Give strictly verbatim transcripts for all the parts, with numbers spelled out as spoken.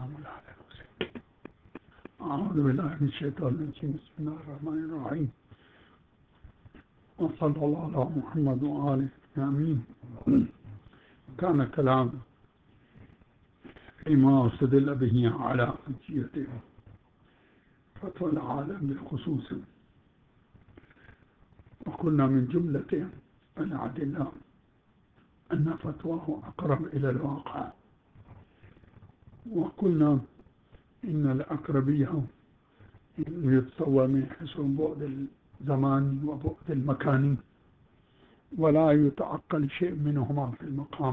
أعوذ بالله من الشيطان الرجيم. بسم الله الرحمن الرحيم. وصلى الله على محمد وآله آمين. كان كلام فيما استدل به على حجية فتوى العالم بالخصوص، وقلنا من جملة الأدلة أن فتواه أقرب إلى الواقع، وقلنا إن الأقربية يتصور من حيث بعد الزمان وبعد المكان، ولا يتعقل شيء منهما في المقام.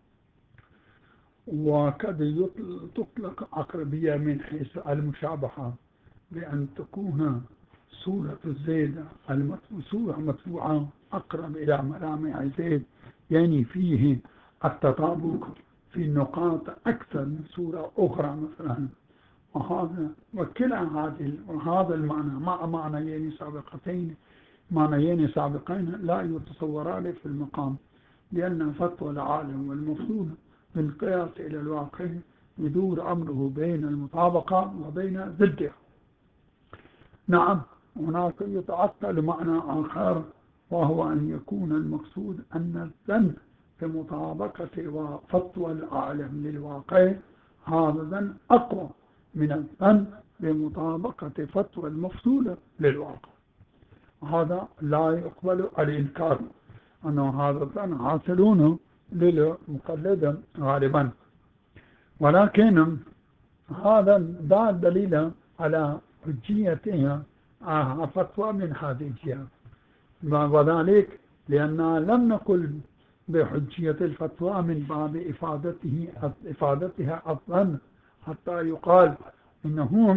وقد تطلق أقربية من حيث المشابهة، بأن تكون صورة زيد صورة مدفوعة أقرب إلى ملامح زيد، يعني فيه التطابق في النقاط أكثر من صورة أخرى مثلا. وهذا وكلا هذه وهذا المعنى مع معنيين سابقتين معنيين سابقين لا يتصوران في المقام، لأن فتوى العالم والمفروض بالقياس إلى الواقع يدور أمره بين المطابقة وبين ضدها. نعم، هناك يتعطل معنى آخر، وهو أن يكون المقصود أن الظن بمطابقة وفتوى العالم للواقع هذا ظن أقوى من الظن بمطابقة فتوى المفصول للواقع. هذا لا يقبل الإنكار، أن هذا الظن حاصلون للمقلد غالبا، ولكن هذا دا دليل على حجيتها فتوى من هذه الجهة، وذلك لأننا لم نقل بحجية الفتوى من باب إفادته إفادتها الظن حتى يقال إنهم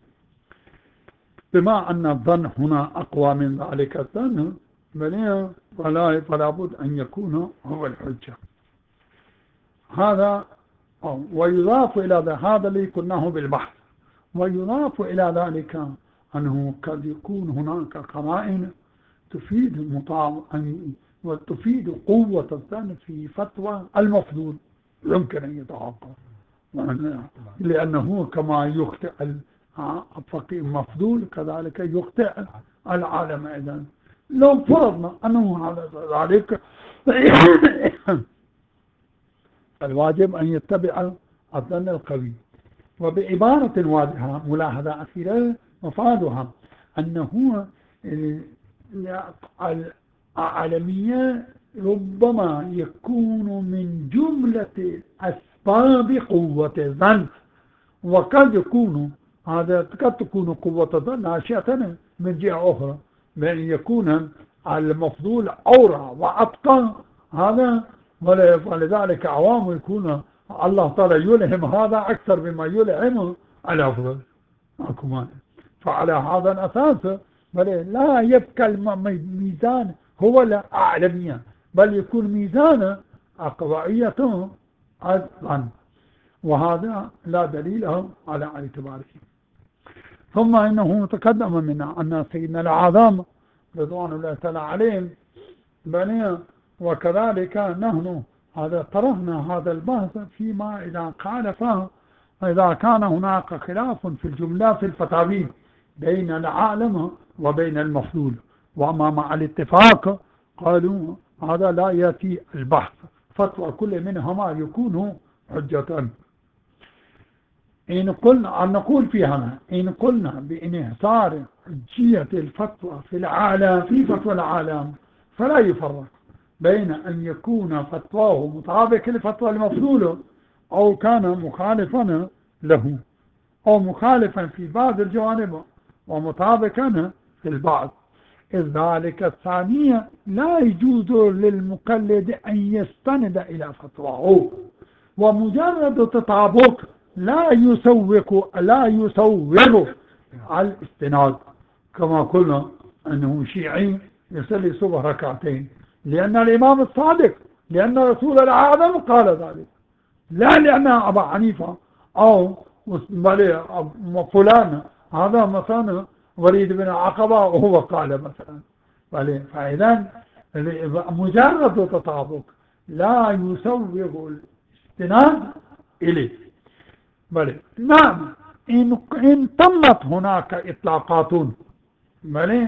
بما أن الظن هنا أقوى من ذلك الظن فلا فلا بد أن يكون هو الحجة. هذا ويضاف إلى هذا اللي قلناه بالبحث، ويضاف إلى ذلك أنه قد يكون هناك قرائن تفيد مطاع وتفيد قوة الظن في فتوى المفضول، يمكن أن يتحقق، لأنه كما يخطئ الفقيه المفضول كذلك يخطئ العالم أيضا. لو فرضنا أنه على ذلك الواجب أن يتبع الظن القوي. وبعبارة واضحة ملاحظة أخيرة مفادها أنه العالمية ربما يكون من جملة أسباب قوة الظن، وقد يكون هذا قد تكون قوة الظن ناشئة من جهة أخرى، بأن يكون المفضول أورع وأبقى، هذا ولذلك عوام يكون الله تعالى يلهم هذا أكثر مما يلهم الأفضل. فعلى هذا الأساس بل لا يبقى الميزان هو الأعلمية، بل يكون ميزان أقوائيته الظن، وهذا لا دليل على اعتباره. ثم إنه تقدم منا أن سيدنا الأعظم رضوان الله تعالى عليهم بني، وكذلك نحن هذا طرحنا هذا البحث فيما إذا قال فهم إذا كان هناك خلاف في الجملة في الفتاوي بين العالم وبين المفضول، وما مع الاتفاق قالوا هذا لا يأتي البحث، فتوى كل منهما يكون حجة. إن قلنا أن نقول فيها إن قلنا بإنحصار حجية الفتوى في العالم في فتوى العالم فلا يفرق بين أن يكون فتواه مطابق لفتوى المفضول أو كان مخالفا له، أو مخالفا في بعض الجوانب ومطابقا في البعض، إذ ذلك الثانية لا يجوز للمقلد أن يستند إلى فتواه، ومجرد تطابق لا يسوق لا يسوغ الاستناد، كما قلنا أنه شيعي يصلي صبح ركعتين لأن الإمام الصادق لأن رسول العالم قال ذلك، لا لأن أبا حنيفة أو فلان هذا مثلا وليد بن عقبة وهو قال مثلا. فإذا مجرد تطابق لا يسوغ الاستناد إليه. بل نعم، إن, إن تمت هناك إطلاقات بل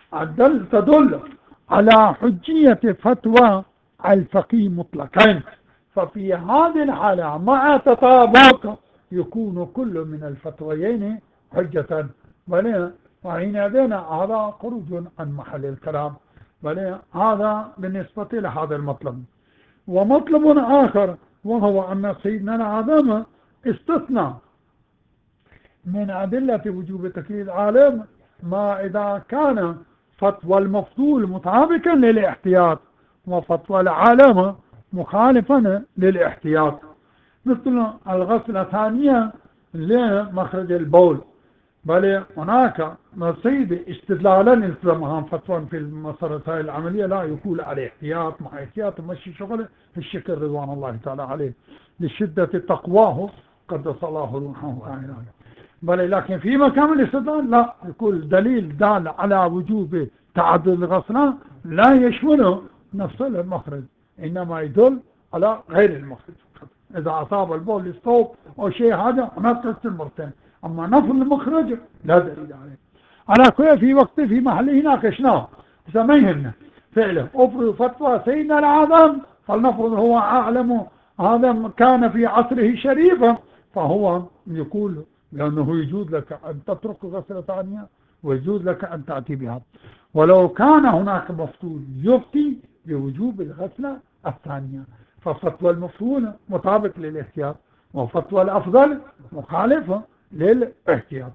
تدل على حجية فتوى الفقيه مطلقا، ففي هذه الحالة مع تطابق يكون كل من الفتويين حجة. بل وحينئذ هذا خروج عن محل الكلام. بل هذا بالنسبة لهذا المطلب. ومطلب آخر وهو أن سيدنا العظام استثنى من أدلة وجوب تكليف العالم ما إذا كان فتوى المفضول مطابقا للاحتياط وفتوى العالم مخالفا للاحتياط، مثل الغسلة الثانية لمخرج البول. بل هناك نصيب استدلالا الزمها فتوى في المسارات العملية لا يقول على احتياط مع احتياط مشي شغله في الشكل رضوان الله تعالى عليه لشدة تقواه قدس الله روحه تعالى. بل لكن في مكان الاستدلال لا يقول دليل دال على وجوب تعدد الغسلة لا يشمل نفس المخرج، إنما يدل على غير المخرج. إذا أصاب البول الصوب أو شيء هذا ما تغسل مرتين، أما نفس المخرج لا دليل عليه. على كل في وقت في محله ناقشناه سميهن فعلا أفرض فتوى سيدنا العظم فلنفرض هو أعلم هذا كان في عصره شريفا، فهو يقول لأنه يجوز لك أن تترك غسلة ثانية ويجوز لك أن تأتي بها. ولو كان هناك مفتول يفتي بوجوب الغسلة الثانية، ففتوى المفتول مطابق للاحتياط وفتوى الأفضل مخالفة للاحتياط.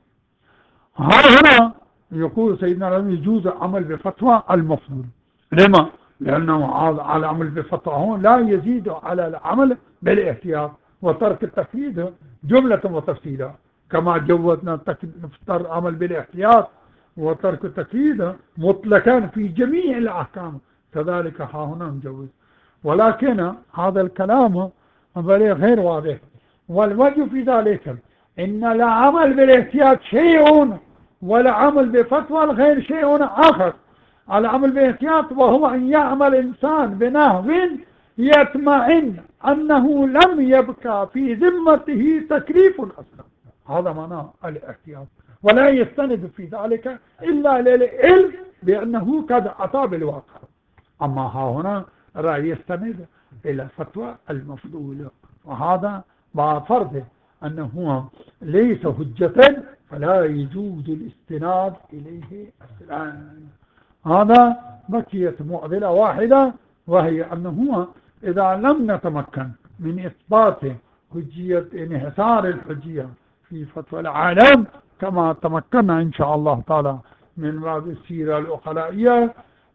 هنا يقول سيدنا العلم يجوز العمل بفتوى المفضول. لما؟ لأنه على العمل بفتوى هون لا يزيد على العمل بالاحتياط وترك التقييد جملة وتفصيلا، كما جوزنا العمل بالاحتياط وترك التقييد مطلقا في جميع الأحكام، كذلك ها هنا نجوز. ولكن هذا الكلام غير واضح، والوجه في ذلك إن العمل بالاحتياط شيء والعمل بفتوى الغير شيء آخر. العمل بالاحتياط وهو أن يعمل إنسان بنحو يطمئن أنه لم يبقى في ذمته تكليف أصلا، هذا معنى الاحتياط، ولا يستند في ذلك إلا للعلم بأنه قد أتى بالواقع. أما ها هنا لا يستند إلى فتوى المفضول، وهذا مع فرض أنه ليس حجة فلا يجوز الاستناد إليه أصلا. هذا بقية معضلة واحدة، وهي أنه إذا لم نتمكن من إثبات حجية انحصار الحجية في فتوى العالم كما تمكنا إن شاء الله تعالى من بعض السيرة الأخرائية،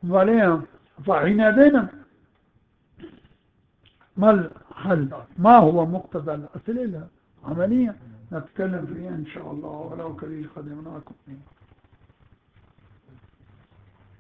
فحينئذ ما الحل؟ ما هو مقتضى الأسئلة العملية نتكلم فيها إن شاء الله ولو كريم خدمناكم.